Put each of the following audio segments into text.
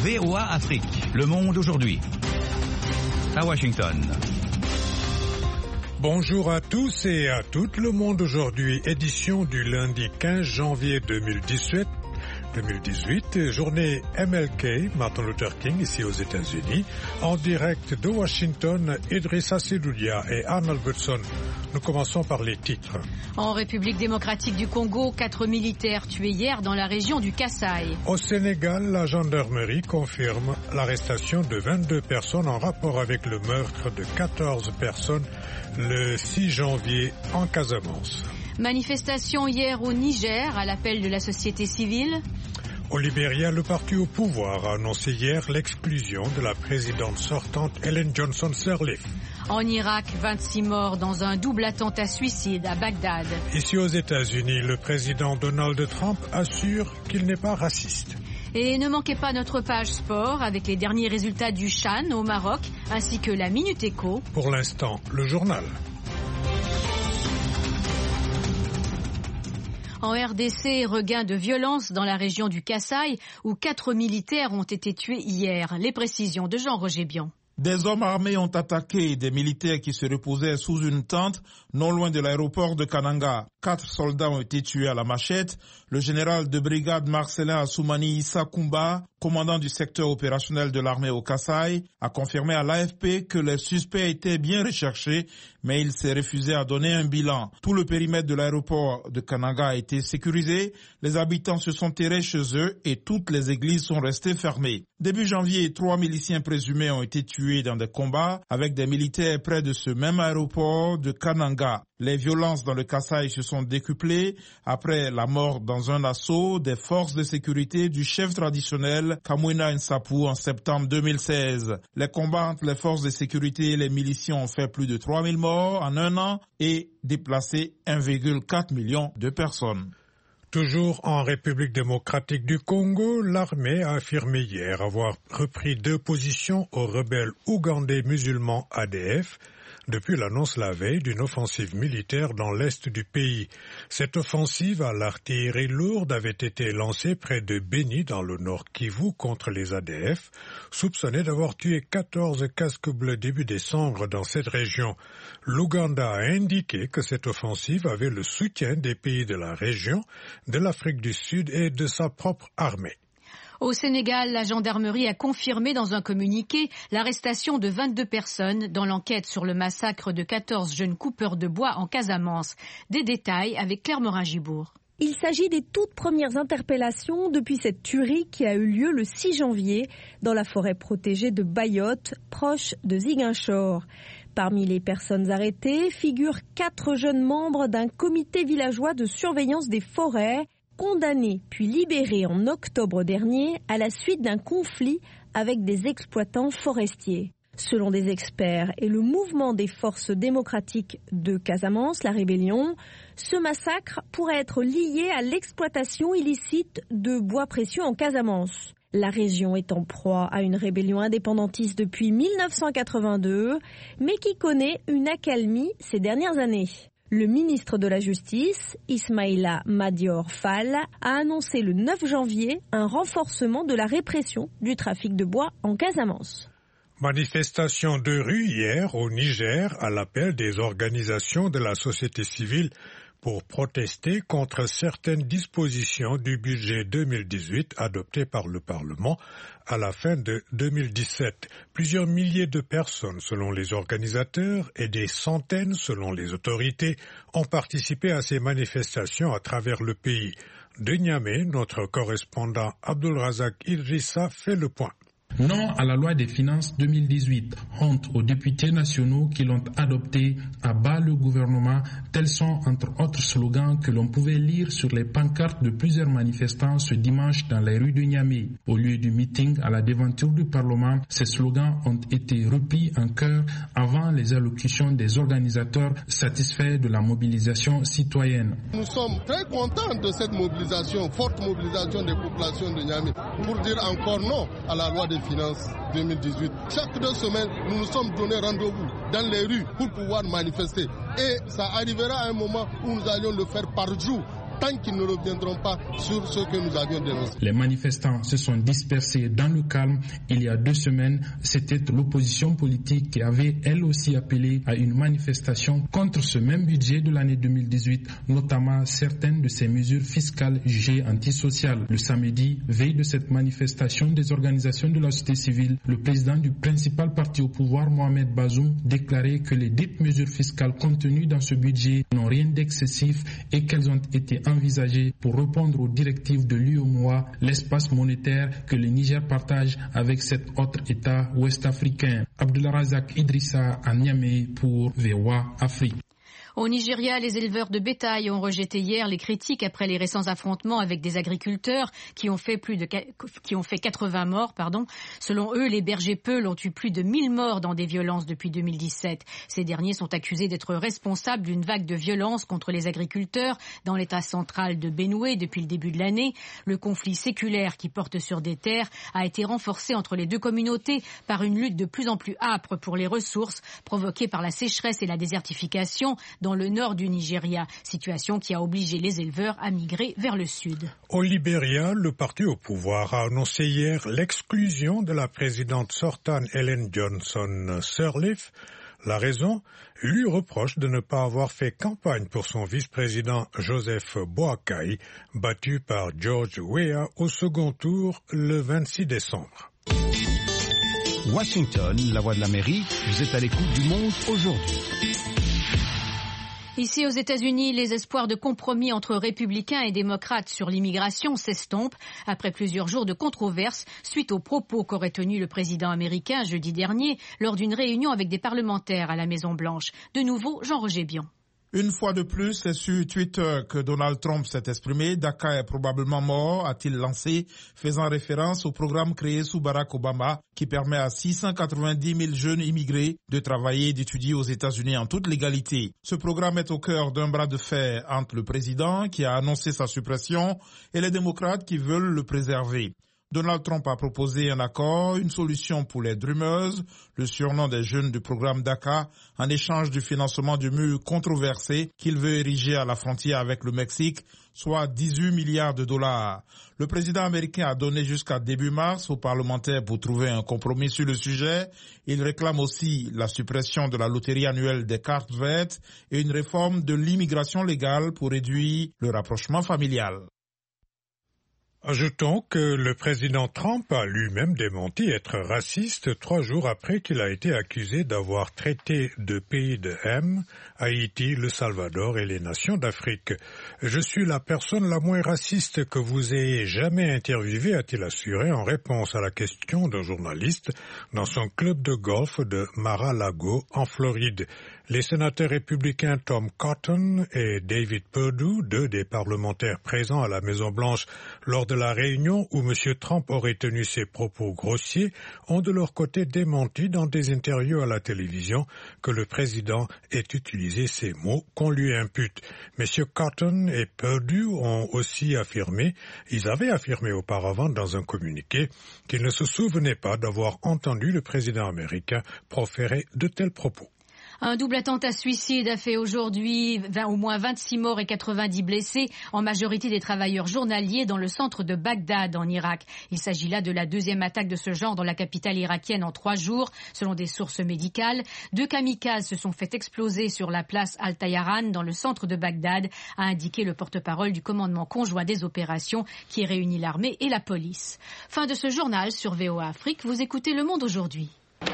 VOA Afrique. Le monde aujourd'hui. À Washington. Bonjour à tous et à toutes. Le monde aujourd'hui, édition du lundi 15 janvier 2018, journée MLK, Martin Luther King, ici aux États-Unis. En direct de Washington, Idrissa Seloudia et Arnold Butson. Nous commençons par les titres. En République démocratique du Congo, 4 militaires tués hier dans la région du Kasaï. Au Sénégal, la gendarmerie confirme l'arrestation de 22 personnes en rapport avec le meurtre de 14 personnes le 6 janvier en Casamance. Manifestation hier au Niger à l'appel de la société civile. Au Libéria, le parti au pouvoir a annoncé hier l'exclusion de la présidente sortante Ellen Johnson Sirleaf. En Irak, 26 morts dans un double attentat suicide à Bagdad. Ici aux États-Unis, le président Donald Trump assure qu'il n'est pas raciste. Et ne manquez pas notre page sport avec les derniers résultats du CHAN au Maroc ainsi que la Minute Éco. Pour l'instant, le journal. En RDC, regain de violence dans la région du Kasaï où 4 militaires ont été tués hier. Les précisions de Jean-Roger Bion. Des hommes armés ont attaqué des militaires qui se reposaient sous une tente non loin de l'aéroport de Kananga. 4 soldats ont été tués à la machette. Le général de brigade Marcelin Assoumani Issa Koumba, commandant du secteur opérationnel de l'armée au Kasaï, a confirmé à l'AFP que les suspects étaient bien recherchés, mais il s'est refusé à donner un bilan. Tout le périmètre de l'aéroport de Kananga a été sécurisé. Les habitants se sont terrés chez eux et toutes les églises sont restées fermées. Début janvier, 3 miliciens présumés ont été tués dans des combats avec des militaires près de ce même aéroport de Kananga. Les violences dans le Kasaï se sont décuplées après la mort dans un assaut des forces de sécurité du chef traditionnel Kamwina Nsapou en septembre 2016. Les combats entre les forces de sécurité et les miliciens ont fait plus de 3000 morts en un an et déplacé 1,4 million de personnes. Toujours en République démocratique du Congo, l'armée a affirmé hier avoir repris 2 positions aux rebelles ougandais musulmans ADF depuis l'annonce la veille d'une offensive militaire dans l'est du pays. Cette offensive à l'artillerie lourde avait été lancée près de Beni dans le nord Kivu contre les ADF, soupçonnés d'avoir tué 14 casques bleus début décembre dans cette région. L'Ouganda a indiqué que cette offensive avait le soutien des pays de la région, de l'Afrique du Sud et de sa propre armée. Au Sénégal, la gendarmerie a confirmé dans un communiqué l'arrestation de 22 personnes dans l'enquête sur le massacre de 14 jeunes coupeurs de bois en Casamance. Des détails avec Claire Morin-Gibourg. Il s'agit des toutes premières interpellations depuis cette tuerie qui a eu lieu le 6 janvier dans la forêt protégée de Bayotte, proche de Ziguinchor. Parmi les personnes arrêtées figurent 4 jeunes membres d'un comité villageois de surveillance des forêts, condamnés puis libérés en octobre dernier à la suite d'un conflit avec des exploitants forestiers. Selon des experts et le mouvement des forces démocratiques de Casamance, la rébellion, ce massacre pourrait être lié à l'exploitation illicite de bois précieux en Casamance. La région est en proie à une rébellion indépendantiste depuis 1982, mais qui connaît une accalmie ces dernières années. Le ministre de la Justice, Ismaïla Madior Fall, a annoncé le 9 janvier un renforcement de la répression du trafic de bois en Casamance. Manifestation de rue hier au Niger à l'appel des organisations de la société civile pour protester contre certaines dispositions du budget 2018 adopté par le Parlement à la fin de 2017. Plusieurs milliers de personnes, selon les organisateurs, et des centaines, selon les autorités, ont participé à ces manifestations à travers le pays. De Niamey, notre correspondant Abdulrazak Idrissa fait le point. Non à la loi des finances 2018, honte aux députés nationaux qui l'ont adopté, à bas le gouvernement, tels sont entre autres slogans que l'on pouvait lire sur les pancartes de plusieurs manifestants ce dimanche dans les rues de Niamey. Au lieu du meeting à la devanture du Parlement, ces slogans ont été repris en chœur avant les allocutions des organisateurs satisfaits de la mobilisation citoyenne. Nous sommes très contents de cette mobilisation, forte mobilisation des populations de Niamey, pour dire encore non à la loi des finances 2018. Chaque 2 semaines, nous nous sommes donné rendez-vous dans les rues pour pouvoir manifester. Et ça arrivera à un moment où nous allions le faire par jour. tant qu'ils ne reviendront pas sur ce que nous avions dénoncé. Les manifestants se sont dispersés dans le calme. Il y a 2 semaines, c'était l'opposition politique qui avait elle aussi appelé à une manifestation contre ce même budget de l'année 2018, notamment certaines de ces mesures fiscales jugées antisociales. Le samedi, veille de cette manifestation des organisations de la société civile, le président du principal parti au pouvoir, Mohamed Bazoum, déclarait que les dites mesures fiscales contenues dans ce budget n'ont rien d'excessif et qu'elles ont été envisagées pour répondre aux directives de l'UEMOA, l'espace monétaire que le Niger partage avec cet autre État ouest-africain. Abdulrazak Idrissa à Niamey pour VOA Afrique. Au Nigeria, les éleveurs de bétail ont rejeté hier les critiques après les récents affrontements avec des agriculteurs qui ont fait 80 morts. Selon eux, les bergers peuls ont eu plus de 1000 morts dans des violences depuis 2017. Ces derniers sont accusés d'être responsables d'une vague de violence contre les agriculteurs dans l'état central de Benue depuis le début de l'année. Le conflit séculaire qui porte sur des terres a été renforcé entre les deux communautés par une lutte de plus en plus âpre pour les ressources provoquée par la sécheresse et la désertification dans le nord du Nigeria, situation qui a obligé les éleveurs à migrer vers le sud. Au Libéria, le parti au pouvoir a annoncé hier l'exclusion de la présidente sortane Ellen Johnson Sirleaf. La raison, lui reproche de ne pas avoir fait campagne pour son vice-président Joseph Boakai, battu par George Weah au second tour le 26 décembre. Washington, la voix de l'Amérique, vous êtes à l'écoute du Monde aujourd'hui. Ici aux États-Unis, les espoirs de compromis entre républicains et démocrates sur l'immigration s'estompent après plusieurs jours de controverses suite aux propos qu'aurait tenus le président américain jeudi dernier lors d'une réunion avec des parlementaires à la Maison-Blanche. De nouveau, Jean-Roger Bion. Une fois de plus, c'est sur Twitter que Donald Trump s'est exprimé. Daca est probablement mort, a-t-il lancé, faisant référence au programme créé sous Barack Obama qui permet à 690 000 jeunes immigrés de travailler et d'étudier aux États-Unis en toute légalité. Ce programme est au cœur d'un bras de fer entre le président qui a annoncé sa suppression et les démocrates qui veulent le préserver. Donald Trump a proposé un accord, une solution pour les Dreamers, le surnom des jeunes du programme DACA, en échange du financement du mur controversé qu'il veut ériger à la frontière avec le Mexique, soit 18 milliards de dollars. Le président américain a donné jusqu'à début mars aux parlementaires pour trouver un compromis sur le sujet. Il réclame aussi la suppression de la loterie annuelle des cartes vertes et une réforme de l'immigration légale pour réduire le rapprochement familial. Ajoutons que le président Trump a lui-même démenti être raciste 3 jours après qu'il a été accusé d'avoir traité de pays de M, Haïti, le Salvador et les nations d'Afrique. « Je suis la personne la moins raciste que vous ayez jamais interviewée », a-t-il assuré en réponse à la question d'un journaliste dans son club de golf de Mar-a-Lago en Floride. Les sénateurs républicains Tom Cotton et David Perdue, 2 des parlementaires présents à la Maison-Blanche lors de la réunion où M. Trump aurait tenu ses propos grossiers, ont de leur côté démenti dans des interviews à la télévision que le président ait utilisé ces mots qu'on lui impute. M. Cotton et Perdue ont aussi affirmé, ils avaient affirmé auparavant dans un communiqué, qu'ils ne se souvenaient pas d'avoir entendu le président américain proférer de tels propos. Un double attentat suicide a fait aujourd'hui au moins 26 morts et 90 blessés, en majorité des travailleurs journaliers dans le centre de Bagdad en Irak. Il s'agit là de la 2e attaque de ce genre dans la capitale irakienne en 3 jours, selon des sources médicales. 2 kamikazes se sont fait exploser sur la place Al-Tayaran dans le centre de Bagdad, a indiqué le porte-parole du commandement conjoint des opérations qui réunit l'armée et la police. Fin de ce journal sur VOA Afrique. Vous écoutez Le Monde aujourd'hui.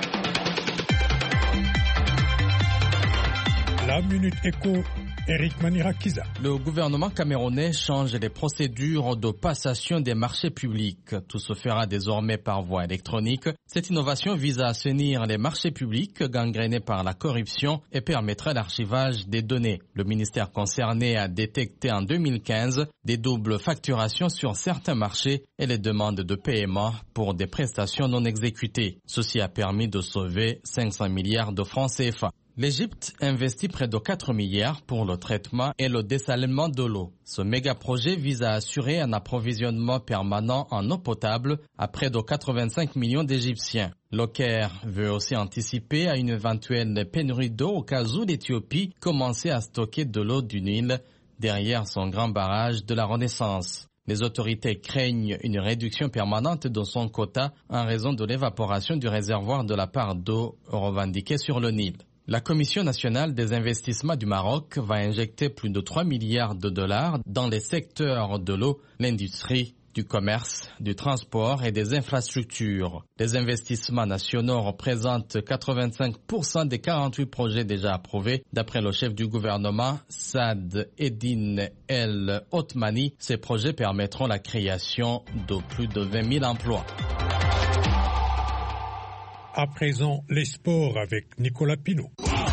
La Minute Éco, Eric Manirakiza. Le gouvernement camerounais change les procédures de passation des marchés publics. Tout se fera désormais par voie électronique. Cette innovation vise à assainir les marchés publics gangrénés par la corruption et permettra l'archivage des données. Le ministère concerné a détecté en 2015 des doubles facturations sur certains marchés et les demandes de paiement pour des prestations non exécutées. Ceci a permis de sauver 500 milliards de francs CFA. L'Égypte investit près de 4 milliards pour le traitement et le dessalement de l'eau. Ce méga-projet vise à assurer un approvisionnement permanent en eau potable à près de 85 millions d'Égyptiens. Le Caire veut aussi anticiper à une éventuelle pénurie d'eau au cas où l'Éthiopie commençait à stocker de l'eau du Nil derrière son grand barrage de la Renaissance. Les autorités craignent une réduction permanente de son quota en raison de l'évaporation du réservoir de la part d'eau revendiquée sur le Nil. La Commission nationale des investissements du Maroc va injecter plus de 3 milliards de dollars dans les secteurs de l'eau, l'industrie, du commerce, du transport et des infrastructures. Les investissements nationaux représentent 85% des 48 projets déjà approuvés. D'après le chef du gouvernement, Saad Eddine El Othmani, ces projets permettront la création de plus de 20 000 emplois. À présent, les sports avec Nicolas Pinault.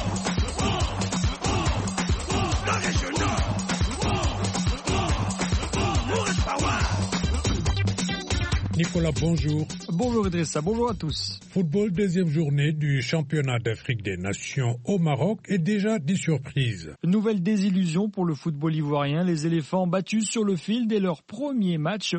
Nicolas, bonjour. Bonjour Idrissa, bonjour à tous. Football, deuxième journée du championnat d'Afrique des Nations au Maroc et déjà des surprises. Nouvelle désillusion pour le football ivoirien. Les éléphants battus sur le fil dès leur premier match,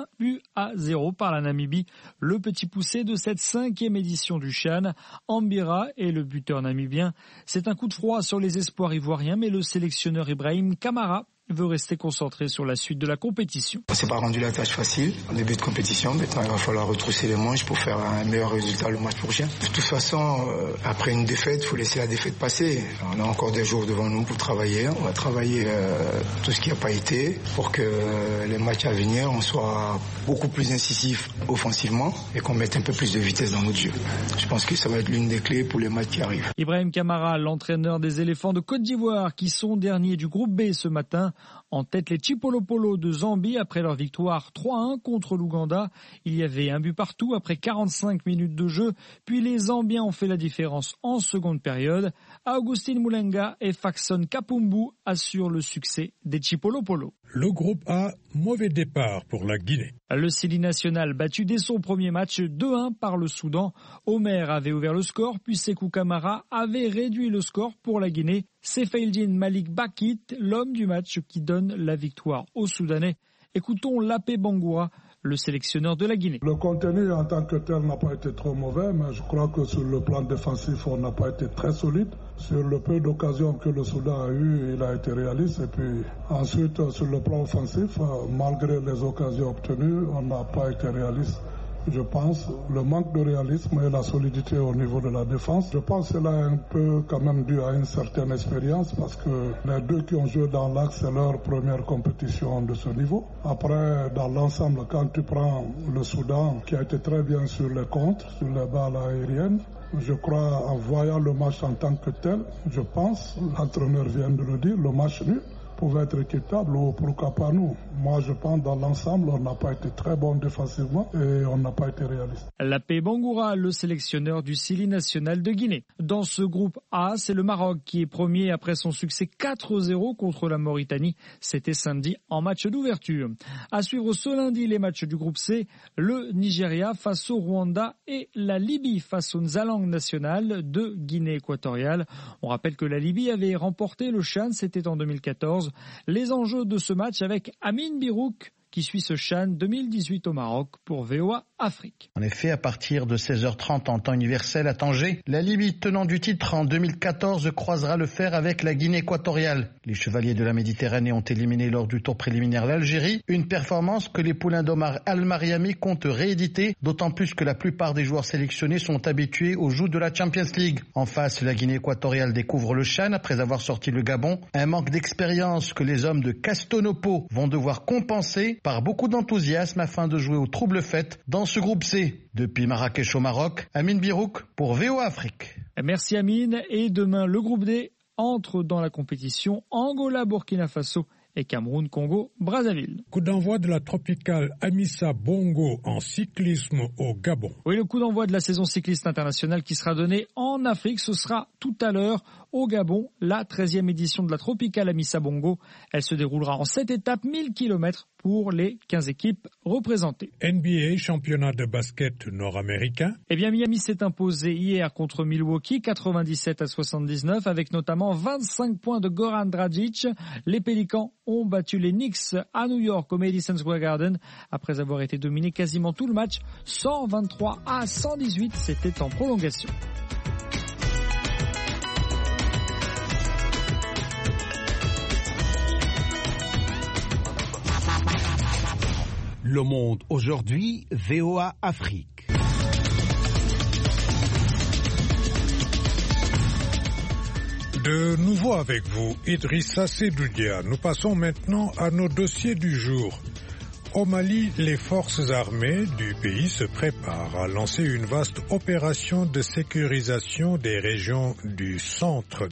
1-0 par la Namibie. Le petit poussé de cette 5e édition du CHAN, Ambira est le buteur namibien. C'est un coup de froid sur les espoirs ivoiriens, mais le sélectionneur Ibrahim Kamara veut rester concentré sur la suite de la compétition. On s'est pas rendu la tâche facile en début de compétition. Maintenant, il va falloir retrousser les manches pour faire un meilleur résultat le match prochain. De toute façon, après une défaite, il faut laisser la défaite passer. On a encore des jours devant nous pour travailler. On va travailler tout ce qui n'a pas été pour que les matchs à venir, on soit beaucoup plus incisif offensivement et qu'on mette un peu plus de vitesse dans notre jeu. Je pense que ça va être l'une des clés pour les matchs qui arrivent. Ibrahim Kamara, l'entraîneur des éléphants de Côte d'Ivoire, qui sont derniers du groupe B ce matin. En tête, les Chipolopolo de Zambie après leur victoire 3-1 contre l'Ouganda. Il y avait un but partout après 45 minutes de jeu. Puis les Zambiens ont fait la différence en seconde période. Augustine Moulenga et Faxon Kapumbu assurent le succès des Chipolopolo. Le groupe A, mauvais départ pour la Guinée. Le Sili national battu dès son premier match 2-1 par le Soudan. Omer avait ouvert le score, puis Sékou Kamara avait réduit le score pour la Guinée. C'est Feildin Malik Bakit, l'homme du match qui donne la victoire aux Soudanais. Écoutons Lapé Bangoura, le sélectionneur de la Guinée. Le contenu en tant que tel n'a pas été trop mauvais, mais je crois que sur le plan défensif, on n'a pas été très solide. Sur le peu d'occasions que le Soudan a eu, il a été réaliste. Et puis ensuite, sur le plan offensif, malgré les occasions obtenues, on n'a pas été réaliste. Je pense le manque de réalisme et la solidité au niveau de la défense. Je pense que cela est un peu quand même dû à une certaine expérience parce que les deux qui ont joué dans l'axe, c'est leur première compétition de ce niveau. Après, dans l'ensemble, quand tu prends le Soudan qui a été très bien sur les contres, sur les balles aériennes, je crois en voyant le match en tant que tel, je pense, l'entraîneur vient de le dire, le match nul pouvait être équitable ou pourquoi pas nous. Moi, je pense dans l'ensemble, on n'a pas été très bon défensivement et on n'a pas été réaliste. Lapé Bangoura, le sélectionneur du Sili national de Guinée. Dans ce groupe A, c'est le Maroc qui est premier après son succès 4-0 contre la Mauritanie. C'était samedi en match d'ouverture. À suivre ce lundi les matchs du groupe C, le Nigeria face au Rwanda et la Libye face au Nzalang national de Guinée équatoriale. On rappelle que la Libye avait remporté le CHAN, c'était en 2014. Les enjeux de ce match avec Amine Birouk qui suit ce CHAN 2018 au Maroc pour VOA Afrique. En effet, à partir de 16h30 en temps universel à Tanger, la Libye, tenant du titre en 2014, croisera le fer avec la Guinée équatoriale. Les Chevaliers de la Méditerranée ont éliminé lors du tour préliminaire l'Algérie, une performance que les poulains d'Omar Al-Mariami comptent rééditer, d'autant plus que la plupart des joueurs sélectionnés sont habitués aux joutes de la Champions League. En face, la Guinée équatoriale découvre le CHAN après avoir sorti le Gabon, un manque d'expérience que les hommes de Castonopo vont devoir compenser par beaucoup d'enthousiasme afin de jouer aux troubles fêtes dans ce groupe C. Depuis Marrakech au Maroc, Amine Birouk pour VOA Afrique. Merci Amine. Et demain, le groupe D entre dans la compétition Angola, Burkina Faso et Cameroun, Congo, Brazzaville. Coup d'envoi de la tropicale Amissa Bongo en cyclisme au Gabon. Oui, le coup d'envoi de la saison cycliste internationale qui sera donné en Afrique, ce sera tout à l'heure au Gabon, la 13e édition de la tropicale Amissa Bongo. Elle se déroulera en 7 étapes, 1000 km pour les 15 équipes représentées. NBA, championnat de basket nord-américain. Eh bien, Miami s'est imposé hier contre Milwaukee, 97-79, avec notamment 25 points de Goran Dragic. Les Pélicans ont battu les Knicks à New York au Madison Square Garden après avoir été dominés quasiment tout le match, 123-118, c'était en prolongation. Le Monde aujourd'hui, VOA Afrique. De nouveau avec vous, Idrissa Sedoudia. Nous passons maintenant à nos dossiers du jour. Au Mali, les forces armées du pays se préparent à lancer une vaste opération de sécurisation des régions centre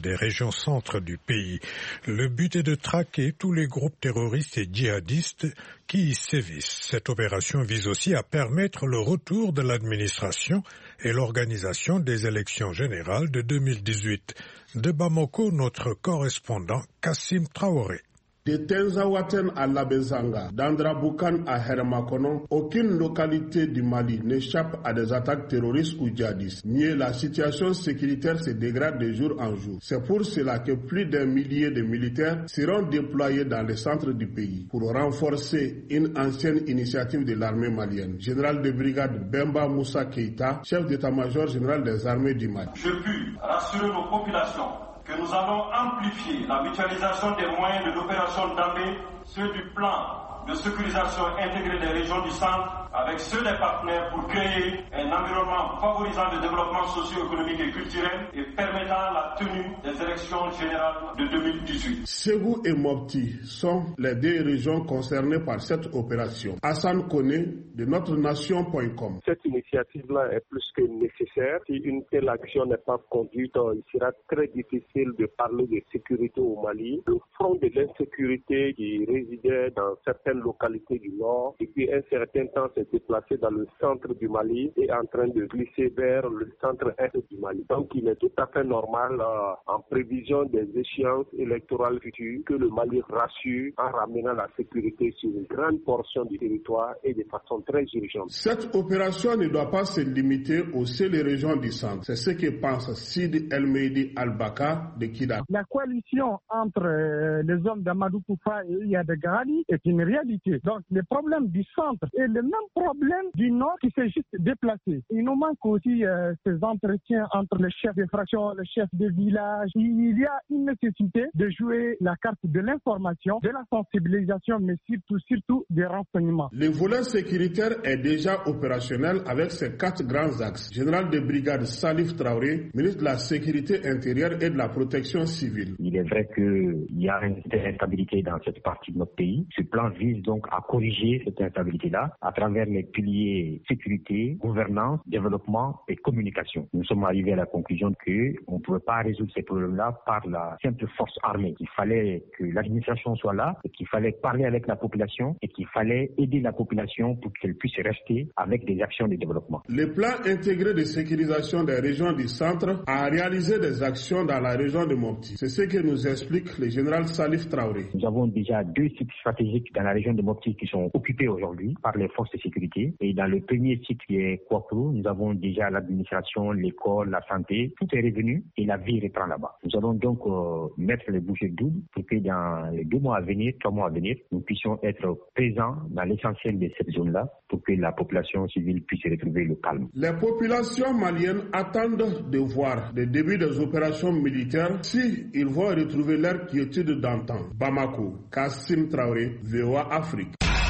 du pays. Le but est de traquer tous les groupes terroristes et djihadistes qui y sévissent. Cette opération vise aussi à permettre le retour de l'administration et l'organisation des élections générales de 2018. De Bamako, notre correspondant Kassim Traoré. De Tenzawaten à Labezanga, d'Andraboukan à Hermakono, aucune localité du Mali n'échappe à des attaques terroristes ou djihadistes. Mieux, la situation sécuritaire se dégrade de jour en jour. C'est pour cela que plus d'un millier de militaires seront déployés dans les centres du pays pour renforcer une ancienne initiative de l'armée malienne. Général de brigade Bemba Moussa Keïta, chef d'état-major général des armées du Mali. Je puis rassurer nos populations que nous allons amplifier la mutualisation des moyens de l'opération d'AME, ceux du plan de sécurisation intégrée des régions du centre, avec ceux des partenaires pour créer un environnement favorisant le développement socio-économique et culturel et permettant la tenue des élections générales de 2018. Ségou et Mopti sont les deux régions concernées par cette opération. Hassan Koné de notrenation.com. Cette initiative-là est plus que nécessaire. Si une telle action n'est pas conduite, il sera très difficile de parler de sécurité au Mali. Le front de l'insécurité qui résidait dans certaines localités du Nord, depuis un certain temps, s'est déplacé dans le centre du Mali et est en train de glisser vers le centre-est du Mali. Donc, il est tout à fait normal, en prévision des échéances électorales futures, que le Mali rassure en ramenant la sécurité sur une grande portion du territoire et de façon très urgente. Cette opération ne doit pas se limiter aux seules régions du centre. C'est ce que pense Sid El-Mehdi Al-Baka de Kida. La coalition entre les hommes d'Amadou Koufa et Iyad Ghali est une réalité. Donc, le problème du centre est le même problème du nord qui s'est juste déplacé. Il nous manque aussi ces entretiens entre les chefs de fraction, les chefs de village. Il y a une nécessité de jouer la carte de l'information, de la sensibilisation, mais surtout des renseignements. Le volet sécuritaire est déjà opérationnel avec ses 4 grands axes. Général de brigade Salif Traoré, ministre de la Sécurité intérieure et de la Protection civile. Il est vrai qu'il y a une instabilité dans cette partie de notre pays. Ce plan vise donc à corriger cette instabilité-là à travers les piliers sécurité, gouvernance, développement et communication. Nous sommes arrivés à la conclusion qu'on ne pouvait pas résoudre ces problèmes-là par la simple force armée. Il fallait que l'administration soit là, et qu'il fallait parler avec la population et qu'il fallait aider la population pour qu'elle puisse rester avec des actions de développement. Le plan intégré de sécurisation des régions du centre a réalisé des actions dans la région de Mopti. C'est ce que nous explique le général Salif Traoré. Nous avons déjà 2 sites stratégiques dans la région de Mopti qui sont occupés aujourd'hui par les forces de sécurité. Et dans le premier site qui est Kouakourou, nous avons déjà l'administration, l'école, la santé, tout est revenu et la vie reprend là-bas. Nous allons donc mettre les bouchées doubles pour que dans les 2 mois à venir, 3 mois à venir, nous puissions être présents dans l'essentiel de cette zone-là pour que la population civile puisse retrouver le calme. Les populations maliennes attendent de voir le début des opérations militaires si ils vont retrouver leur quiétude d'antan. Bamako, Kassim Traoré, VOA Afrique.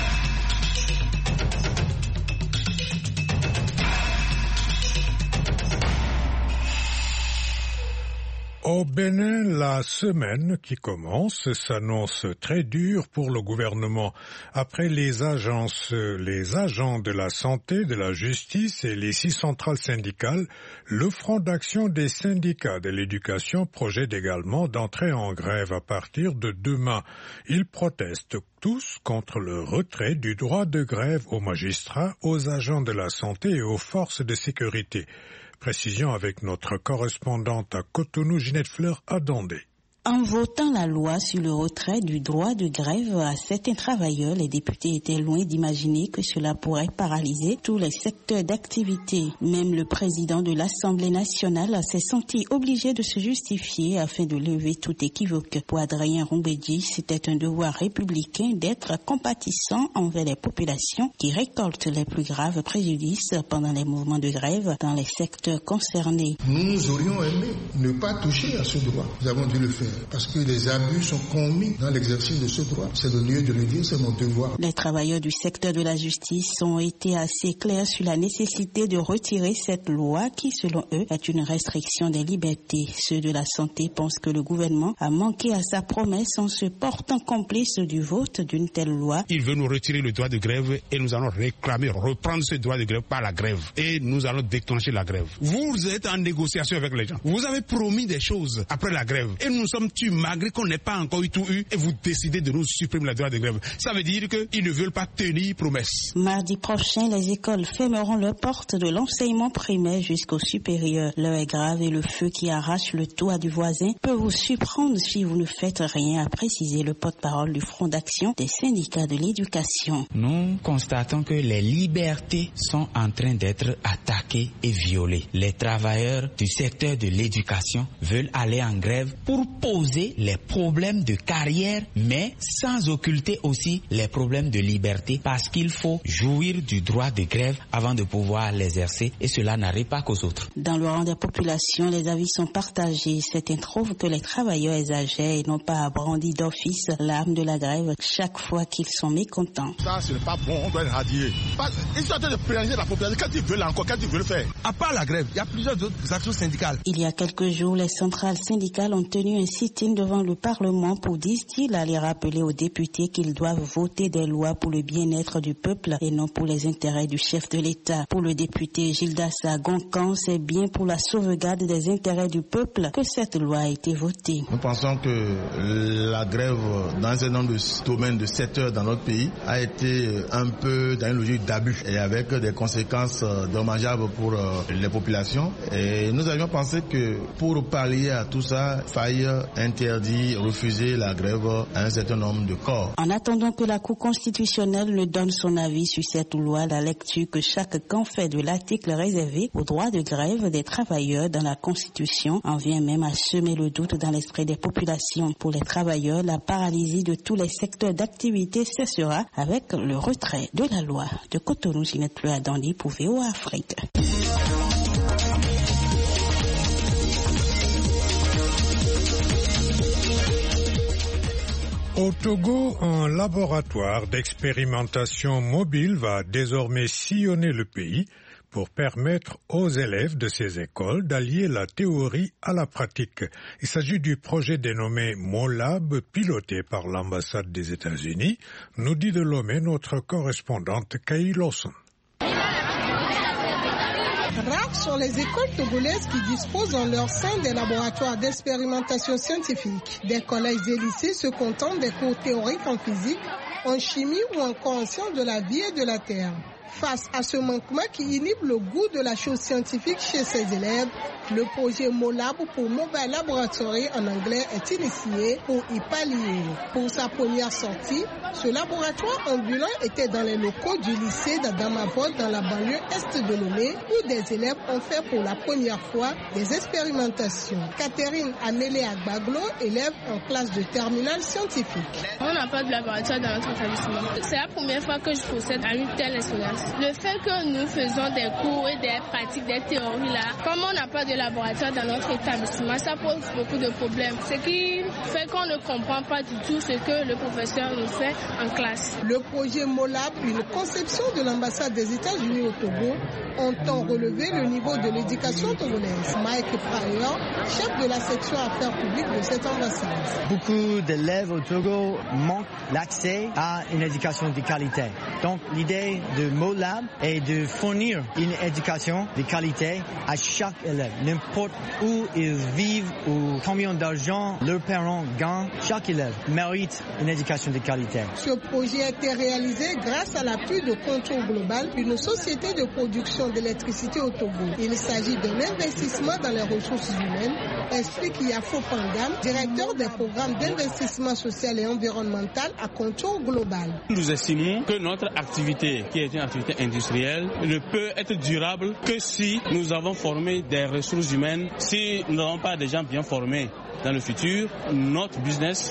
Au Bénin, la semaine qui commence s'annonce très dure pour le gouvernement. Après les agents de la santé, de la justice et les 6 centrales syndicales, le Front d'action des syndicats de l'éducation projette également d'entrer en grève à partir de demain. Ils protestent tous contre le retrait du droit de grève aux magistrats, aux agents de la santé et aux forces de sécurité. Précision avec notre correspondante à Cotonou, Ginette Fleur Adondé. En votant la loi sur le retrait du droit de grève à certains travailleurs, les députés étaient loin d'imaginer que cela pourrait paralyser tous les secteurs d'activité. Même le président de l'Assemblée nationale s'est senti obligé de se justifier afin de lever tout équivoque. Pour Adrien Roumbédi, c'était un devoir républicain d'être compatissant envers les populations qui récoltent les plus graves préjudices pendant les mouvements de grève dans les secteurs concernés. Nous aurions aimé ne pas toucher à ce droit. Nous avons dû le faire. parce que les abus sont commis dans l'exercice de ce droit. C'est le lieu de le dire, c'est mon devoir. Les travailleurs du secteur de la justice ont été assez clairs sur la nécessité de retirer cette loi qui, selon eux, est une restriction des libertés. Ceux de la santé pensent que le gouvernement a manqué à sa promesse en se portant complice du vote d'une telle loi. Il veut nous retirer le droit de grève et nous allons réclamer, reprendre ce droit de grève par la grève. Et nous allons déclencher la grève. Vous êtes en négociation avec les gens. Vous avez promis des choses après la grève. Et nous sommes tués malgré qu'on n'ait pas encore eu tout eu. Et vous décidez de nous supprimer le droit de grève. Ça veut dire qu'ils ne veulent pas tenir promesse. Mardi prochain, les écoles fermeront leurs portes de l'enseignement primaire jusqu'au supérieur. L'heure est grave et le feu qui arrache le toit du voisin peut vous surprendre si vous ne faites rien, a précisé le porte-parole du Front d'action des syndicats de l'éducation. Nous constatons que les libertés sont en train d'être attaquées et violées. Les travailleurs du secteur de l'éducation veulent aller en grève pour poser les problèmes de carrière, mais sans occulter aussi les problèmes de liberté, parce qu'il faut jouir du droit de grève avant de pouvoir l'exercer, et cela n'arrive pas qu'aux autres. Dans le rang des populations, les avis sont partagés. Certains trouvent que les travailleurs exagèrent et n'ont pas brandi d'office l'arme de la grève chaque fois qu'ils sont mécontents. Ça, ce n'est pas bon, on doit le radier. Ils sont en train de pénaliser la population. Quand ils veulent encore, quand ils veulent faire. À part la grève, il y a plusieurs autres actions syndicales. Il y a quelques jours, les centrales syndicales ont tenu un sit-in devant le Parlement pour, disent-ils, aller rappeler aux députés qu'ils doivent voter des lois pour le bien-être du peuple et non pour les intérêts du chef de l'État. Pour le député Gildassa Goncan, c'est bien pour la sauvegarde des intérêts du peuple que cette loi a été votée. Nous pensons que la grève dans un certain nombre de domaines de secteurs dans notre pays a été un peu dans une logique d'abus et avec des conséquences dommageables pour les populations. Et nous avions pensé que pour pallier à tout ça, il faille interdire, refuser la grève à un certain nombre de corps. En attendant que la Cour constitutionnelle ne donne son avis sur cette loi, la lecture que chaque camp fait de l'article réservé au droit de grève des travailleurs dans la Constitution en vient même à semer le doute dans l'esprit des populations. Pour les travailleurs, la paralysie de tous les secteurs d'activité cessera avec le retrait de la loi. De Cotonou, Ginette Fleur Dandi pour VOA Afrique. Au Togo, un laboratoire d'expérimentation mobile va désormais sillonner le pays pour permettre aux élèves de ces écoles d'allier la théorie à la pratique. Il s'agit du projet dénommé MOLAB, piloté par l'ambassade des États-Unis, nous dit de Lomé notre correspondante Kay Lawson. Rares sont les écoles togolaises qui disposent dans leur sein des laboratoires d'expérimentation scientifique. Des collèges et lycées se contentent des cours théoriques en physique, en chimie ou encore en sciences de la vie et de la terre. Face à ce manquement qui inhibe le goût de la chose scientifique chez ses élèves, le projet MOLAB pour Mobile Laboratory en anglais est initié pour y pallier. Pour sa première sortie, ce laboratoire ambulant était dans les locaux du lycée d'Adamavod dans la banlieue est de Lomé où des élèves ont fait pour la première fois des expérimentations. Catherine Amélie Agbaglo, élève en classe de terminale scientifique. On n'a pas de laboratoire dans notre établissement. C'est la première fois que je procède à une telle expérience. Le fait que nous faisons des cours et des pratiques, des théories là, comme on n'a pas de laboratoire dans notre établissement, ça pose beaucoup de problèmes. Ce qui fait qu'on ne comprend pas du tout ce que le professeur nous fait en classe. Le projet MOLAB, une conception de l'ambassade des États-Unis au Togo, entend relever le niveau de l'éducation togolaise. Mike Pryor, chef de la section affaires publiques de cette ambassade. Beaucoup d'élèves au Togo manquent l'accès à une éducation de qualité. Donc l'idée de MOLAB est de fournir une éducation de qualité à chaque élève. N'importe où ils vivent ou combien d'argent leurs parents gagnent, chaque élève mérite une éducation de qualité. Ce projet a été réalisé grâce à l'appui de Control Global, une société de production d'électricité au Togo. Il s'agit d'un investissement dans les ressources humaines, explique Yafo Pangam, directeur des programmes d'investissement social et environnemental à Control Global. Nous estimons que notre activité, qui est une activité industrielle, ne peut être durable que si nous avons formé des ressources humaines. Si nous n'avons pas des gens bien formés dans le futur, notre business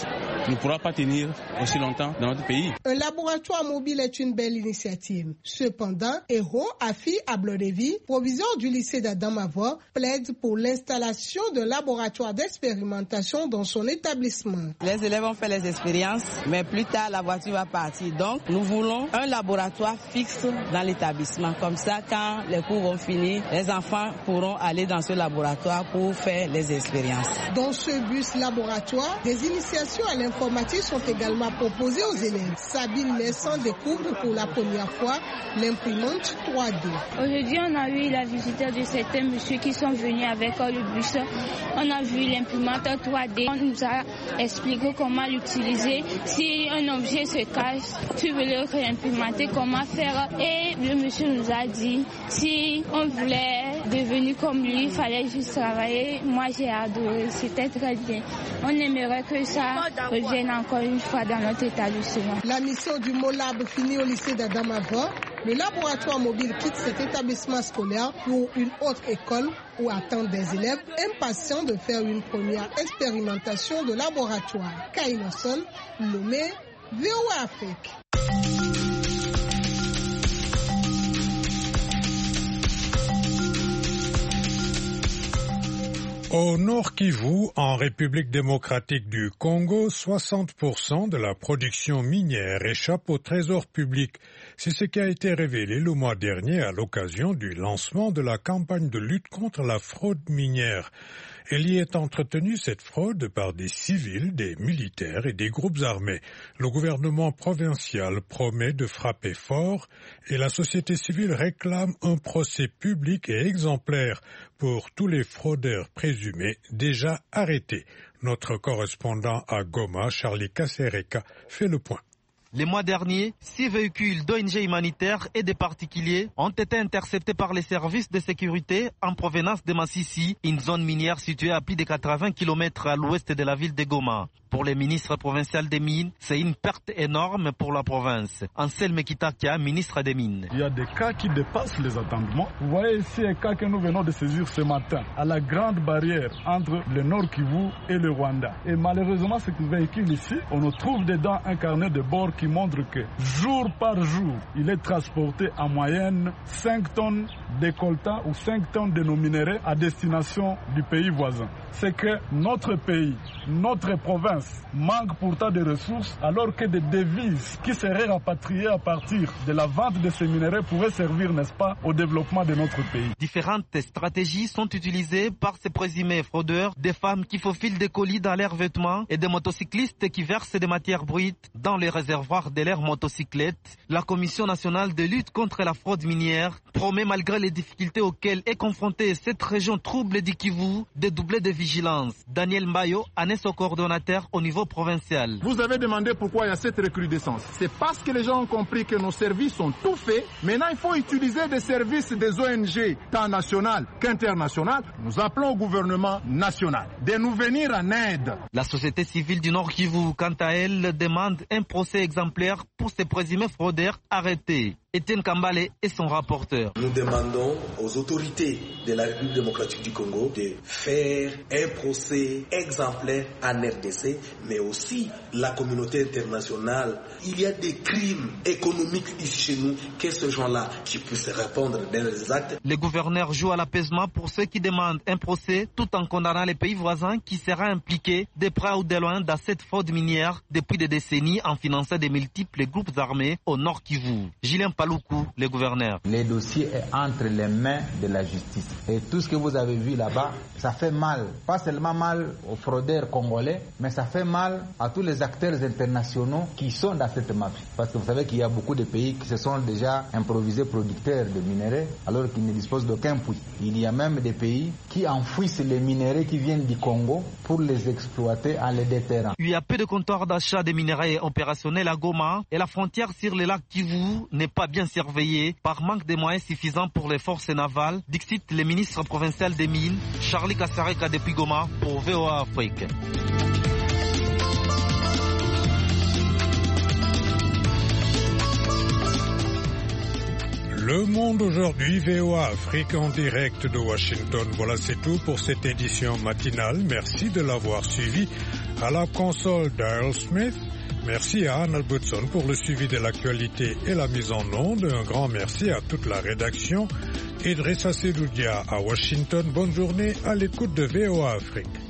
ne pourra pas tenir aussi longtemps dans notre pays. Un laboratoire mobile est une belle initiative. Cependant, Hero Afi Ablodevi, proviseur du lycée d'Adamavo, plaide pour l'installation d'un laboratoire d'expérimentation dans son établissement. Les élèves ont fait les expériences, mais plus tard la voiture va partir. Donc, nous voulons un laboratoire fixe dans l'établissement. Comme ça, quand les cours vont finir, les enfants pourront aller dans ce laboratoire pour faire les expériences. Dans ce bus laboratoire, des initiations à l'informatique sont également proposées aux élèves. Sabine Nessan découvre pour la première fois l'imprimante 3D. Aujourd'hui, on a eu la visite de certains messieurs qui sont venus avec le bus. On a vu l'imprimante 3D. On nous a expliqué comment l'utiliser. Si un objet se cache, tu veux le réimprimenter, comment faire. Et le monsieur nous a dit, si on voulait devenir comme lui, il fallait juste travailler. Moi, j'ai adoré. C'était très bien. On aimerait que ça revienne encore une fois dans notre établissement. La mission du MOLAB finit au lycée d'Adamavo. Le laboratoire mobile quitte cet établissement scolaire pour une autre école où attendent des élèves impatients de faire une première expérimentation de laboratoire. Kainoson, Lomé, VOA Afrique. Au Nord Kivu, en République démocratique du Congo, 60% de la production minière échappe au trésor public. C'est ce qui a été révélé le mois dernier à l'occasion du lancement de la campagne de lutte contre la fraude minière. Elle y est entretenue, cette fraude, par des civils, des militaires et des groupes armés. Le gouvernement provincial promet de frapper fort et la société civile réclame un procès public et exemplaire pour tous les fraudeurs présumés déjà arrêtés. Notre correspondant à Goma, Charlie Kasereka, fait le point. Les mois derniers, 6 véhicules d'ONG humanitaires et des particuliers ont été interceptés par les services de sécurité en provenance de Massissi, une zone minière située à plus de 80 km à l'ouest de la ville de Goma. Pour le ministre provincial des Mines, c'est une perte énorme pour la province. Anselme Kitakia, ministre des Mines. Il y a des cas qui dépassent les attendements. Vous voyez ici un cas que nous venons de saisir ce matin, à la grande barrière entre le Nord Kivu et le Rwanda. Et malheureusement, ce véhicule ici, on nous trouve dedans un carnet de bord qui montre que jour par jour, il est transporté en moyenne 5 tonnes de coltan ou 5 tonnes de nos minéraux à destination du pays voisin. C'est que notre pays, notre province, manque pourtant de ressources alors que des devises qui seraient rapatriées à partir de la vente de ces minéraux pourraient servir, n'est-ce pas, au développement de notre pays. Différentes stratégies sont utilisées par ces présumés fraudeurs, des femmes qui faufilent des colis dans leurs vêtements et des motocyclistes qui versent des matières brutes dans les réservoirs de leurs motocyclettes. La Commission nationale de lutte contre la fraude minière promet, malgré les difficultés auxquelles est confrontée cette région trouble du Kivu, de doubler de vigilance. Daniel Mbayo en est son coordonnateur au niveau provincial. Vous avez demandé pourquoi il y a cette recrudescence. C'est parce que les gens ont compris que nos services sont tout faits. Maintenant, il faut utiliser des services des ONG, tant nationales qu'internationales. Nous appelons au gouvernement national de nous venir en aide. La société civile du Nord Kivu, quant à elle, demande un procès exemplaire pour ces présumés fraudeurs arrêtés. Étienne Kambale est son rapporteur. Nous demandons aux autorités de la République démocratique du Congo de faire un procès exemplaire en RDC, mais aussi la communauté internationale. Il y a des crimes économiques ici chez nous, que ces gens-là qui puissent répondre dans les actes. Le gouverneur joue à l'apaisement pour ceux qui demandent un procès, tout en condamnant les pays voisins qui seraient impliqués de près ou de loin dans cette fraude minière depuis des décennies en finançant de multiples groupes armés au Nord Kivu. Julien Paloukou, le gouverneur. Le dossier est entre les mains de la justice. Et tout ce que vous avez vu là-bas, ça fait mal. Pas seulement mal aux fraudeurs congolais, mais ça fait mal à tous les acteurs internationaux qui sont dans cette mafia. Parce que vous savez qu'il y a beaucoup de pays qui se sont déjà improvisés producteurs de minéraux alors qu'ils ne disposent d'aucun puits. Il y a même des pays qui enfouissent les minéraux qui viennent du Congo pour les exploiter en les déterrant. Il y a peu de comptoirs d'achat de minéraux opérationnels à Goma et la frontière sur le lac Kivu n'est pas bien surveillée par manque de moyens suffisants pour les forces navales, dixit le ministre provincial des Mines, Charlie Kasereka depuis Goma pour VOA Afrique. Le Monde aujourd'hui, VOA Afrique en direct de Washington. Voilà, c'est tout pour cette édition matinale. Merci de l'avoir suivi. À la console, Daryl Smith. Merci à Anne Albertson pour le suivi de l'actualité et la mise en onde. Un grand merci à toute la rédaction. Idrissa Sedoudia à Washington. Bonne journée à l'écoute de VOA Afrique.